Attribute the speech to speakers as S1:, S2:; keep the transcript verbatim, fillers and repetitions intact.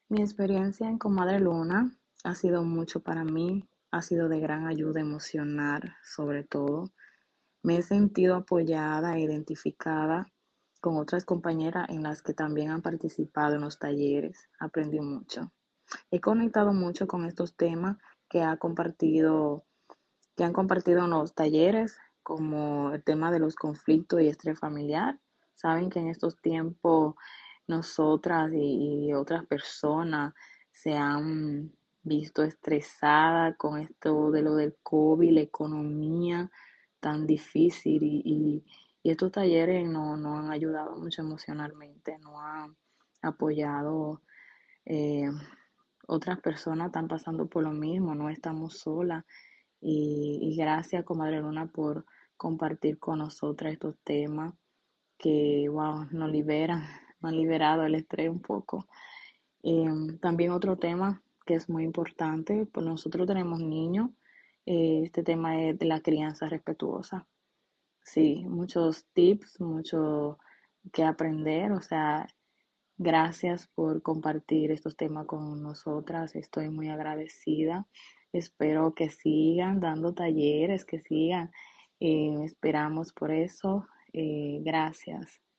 S1: Mi experiencia en Comadre Luna ha sido mucho para mí, ha sido de gran ayuda emocional, sobre todo. Me he sentido apoyada e identificada con otras compañeras en las que también han participado en los talleres. Aprendí mucho. He conectado mucho con estos temas que ha compartido, que han compartido en los talleres, como el tema de los conflictos y estrés familiar. Saben que en estos tiempos nosotras y, y otras personas se han visto estresadas con esto de lo del COVID, la economía tan difícil y, y, y estos talleres no, no han ayudado mucho emocionalmente, no han apoyado. eh, Otras personas están pasando por lo mismo, no estamos solas. Y, y gracias, Comadre Luna, por compartir con nosotras estos temas que, wow, nos liberan, nos han liberado el estrés un poco. Eh, También otro tema que es muy importante, pues nosotros tenemos niños, eh, este tema es de la crianza respetuosa. Sí, muchos tips, mucho que aprender, o sea, gracias por compartir estos temas con nosotras. Estoy muy agradecida. Espero que sigan dando talleres, que sigan. Eh, esperamos por eso. Eh, gracias.